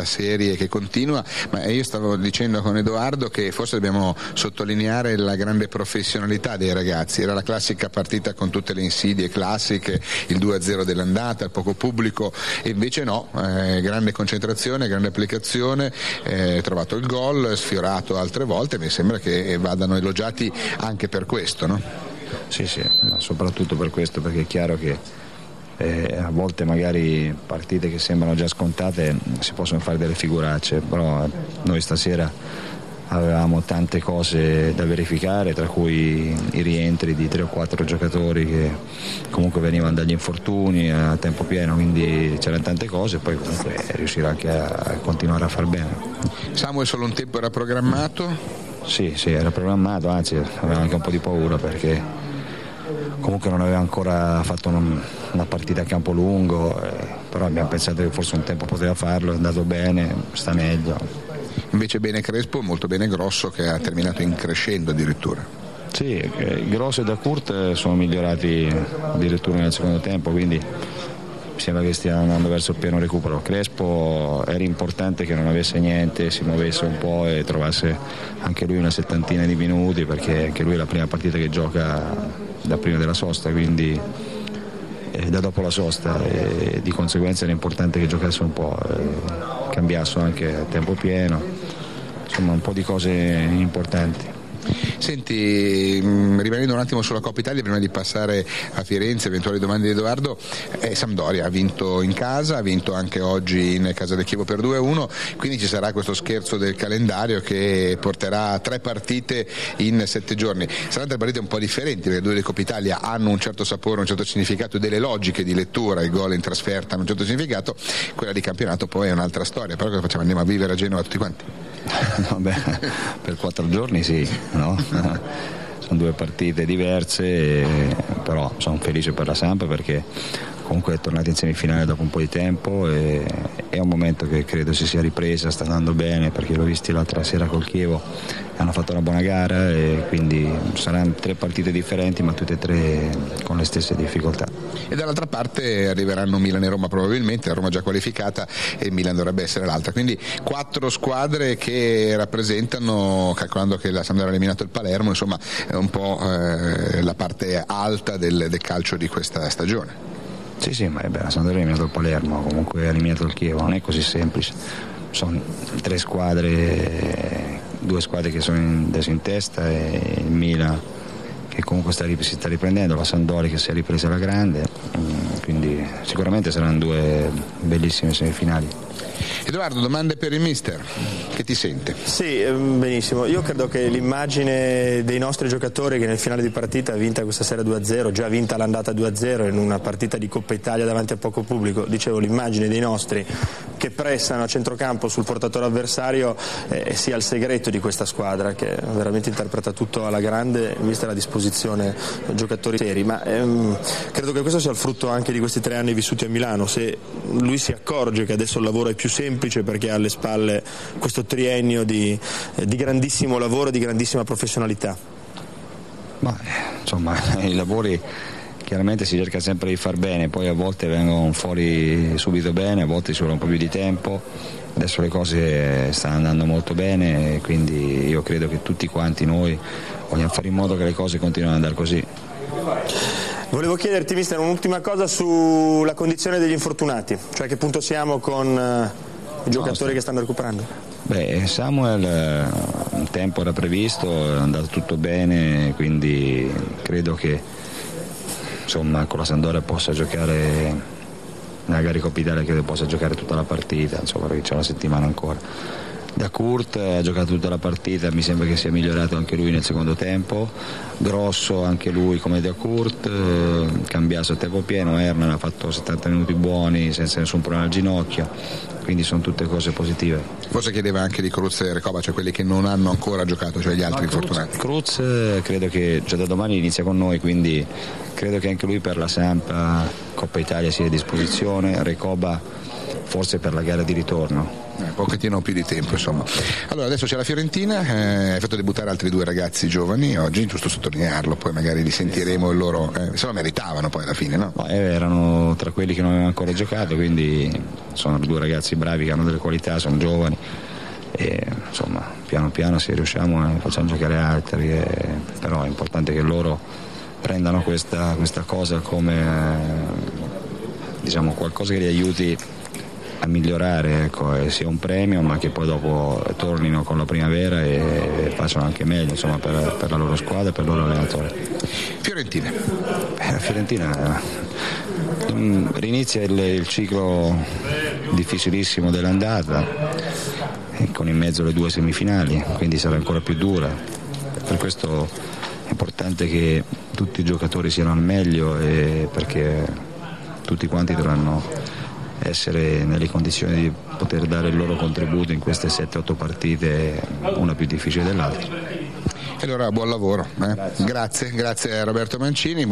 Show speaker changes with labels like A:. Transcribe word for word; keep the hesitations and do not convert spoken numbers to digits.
A: questa serie che continua, ma io stavo dicendo con Edoardo che forse dobbiamo sottolineare la grande professionalità dei ragazzi. Era la classica partita con tutte le insidie classiche, il due a zero dell'andata, il poco pubblico, e invece no, eh, grande concentrazione, grande applicazione, eh, trovato il gol, sfiorato altre volte, mi sembra che vadano elogiati anche per questo, no?
B: Sì, sì, ma soprattutto per questo, perché è chiaro che eh, a volte magari partite che sembrano già scontate si possono fare delle figuracce, però noi stasera avevamo tante cose da verificare, tra cui i rientri di tre o quattro giocatori che comunque venivano dagli infortuni a tempo pieno, quindi c'erano tante cose, e poi comunque riuscire anche a continuare a far bene.
A: Samuel, solo un tempo era programmato?
B: Sì, sì, era programmato, anzi aveva anche un po' di paura perché comunque non aveva ancora fatto una partita a campo lungo, eh, però abbiamo pensato che forse un tempo poteva farlo, è andato bene, sta meglio.
A: Invece bene Crespo, molto bene Grosso, che ha terminato in crescendo addirittura.
B: Sì, eh, Grosso e Dacourt sono migliorati addirittura nel secondo tempo, quindi mi sembra che stia andando verso il pieno recupero. Crespo era importante che non avesse niente, si muovesse un po' e trovasse anche lui una settantina di minuti, perché anche lui è la prima partita che gioca da prima della sosta, quindi eh, da dopo la sosta, e di conseguenza era importante che giocasse un po', eh, cambiasse anche a tempo pieno, insomma un po' di cose importanti.
A: Senti, rimanendo un attimo sulla Coppa Italia prima di passare a Firenze, eventuali domande di Edoardo, eh, Sampdoria ha vinto in casa, ha vinto anche oggi in casa del Chievo per due a uno, quindi ci sarà questo scherzo del calendario che porterà tre partite in sette giorni. Saranno tre partite un po' differenti, perché due di Coppa Italia hanno un certo sapore, un certo significato, delle logiche di lettura, il gol in trasferta hanno un certo significato, quella di campionato poi è un'altra storia. Però cosa facciamo? Andiamo a vivere a Genova tutti quanti?
B: Vabbè, per quattro giorni sì, no? Sono due partite diverse, però sono felice per la Samp perché comunque è tornata in semifinale dopo un po' di tempo e è un momento che credo si sia ripresa, sta andando bene, perché l'ho visti l'altra sera col Chievo, hanno fatto una buona gara e quindi saranno tre partite differenti ma tutte e tre con le stesse difficoltà.
A: E dall'altra parte arriveranno Milan e Roma probabilmente, la Roma già qualificata e Milan dovrebbe essere l'altra, quindi quattro squadre che rappresentano, calcolando che la Sampdoria ha eliminato il Palermo, insomma è un po' eh, la parte alta del, del calcio di questa stagione.
B: Sì, sì, ma è beh, la Sampdoria ha eliminato il Palermo, comunque ha eliminato il Chievo, non è così semplice, sono tre squadre, due squadre che sono in, adesso in testa, e il Milan che comunque sta, si sta riprendendo, la Sampdoria che si è ripresa alla grande, quindi sicuramente saranno due bellissime semifinali.
A: Edoardo, domande per il mister, che ti sente?
C: Sì, benissimo, io credo che l'immagine dei nostri giocatori che nel finale di partita ha vinta questa sera due a zero, già vinta l'andata due a zero in una partita di Coppa Italia davanti a poco pubblico, dicevo l'immagine dei nostri che pressano a centrocampo sul portatore avversario eh, sia il segreto di questa squadra che veramente interpreta tutto alla grande vista la disposizione giocatori seri, ma ehm, credo che questo sia il frutto anche di questi tre anni vissuti a Milano. Se lui si accorge che adesso il lavoro è più semplice perché ha alle spalle questo triennio di, di grandissimo lavoro e di grandissima professionalità.
B: Ma insomma i lavori chiaramente si cerca sempre di far bene, poi a volte vengono fuori subito bene, a volte ci vuole un po' più di tempo. Adesso le cose stanno andando molto bene, quindi io credo che tutti quanti noi vogliamo fare in modo che le cose continuino ad andare così.
C: Volevo chiederti, mister, un'ultima cosa sulla condizione degli infortunati, cioè a che punto siamo con uh, i giocatori no, che stanno recuperando?
B: Beh, Samuel un tempo era previsto, è andato tutto bene, quindi credo che insomma con la Sampdoria possa giocare nella gara di Coppa Italia, credo possa giocare tutta la partita, insomma, perché c'è una settimana ancora. Dacourt ha giocato tutta la partita, mi sembra che sia migliorato anche lui nel secondo tempo. Grosso anche lui come Dacourt, eh, Cambiaso a tempo pieno. Hernan ha fatto settanta minuti buoni senza nessun problema al ginocchio, quindi sono tutte cose positive.
A: Forse chiedeva anche di Cruz e Recoba, cioè quelli che non hanno ancora giocato, cioè gli altri
B: no,
A: infortunati.
B: Cruz eh, credo che già da domani inizia con noi, quindi credo che anche lui per la Samp Coppa Italia sia a disposizione. Recoba forse per la gara di ritorno.
A: un pochettino più di tempo, insomma. Allora adesso c'è la Fiorentina, eh, hai fatto debuttare altri due ragazzi giovani oggi, giusto sottolinearlo, poi magari li sentiremo il loro, eh, se lo meritavano poi alla fine, no?
B: No, eh, erano tra quelli che non avevano ancora giocato, quindi sono due ragazzi bravi che hanno delle qualità, sono giovani e insomma piano piano se riusciamo eh, facciamo giocare altri, eh, però è importante che loro prendano questa, questa cosa come eh, diciamo qualcosa che li aiuti a migliorare, ecco, e sia un premio, ma che poi dopo tornino con la primavera e, e facciano anche meglio, insomma, per, per la loro squadra e per il loro allenatore.
A: Fiorentina.
B: Eh, la Fiorentina eh, rinizia il, il ciclo difficilissimo dell'andata, eh, con in mezzo le due semifinali, quindi sarà ancora più dura. Per questo è importante che tutti i giocatori siano al meglio, e perché tutti quanti dovranno essere nelle condizioni di poter dare il loro contributo in queste sette otto partite, una più difficile dell'altra.
A: E allora buon lavoro, eh? grazie. grazie grazie a Roberto Mancini.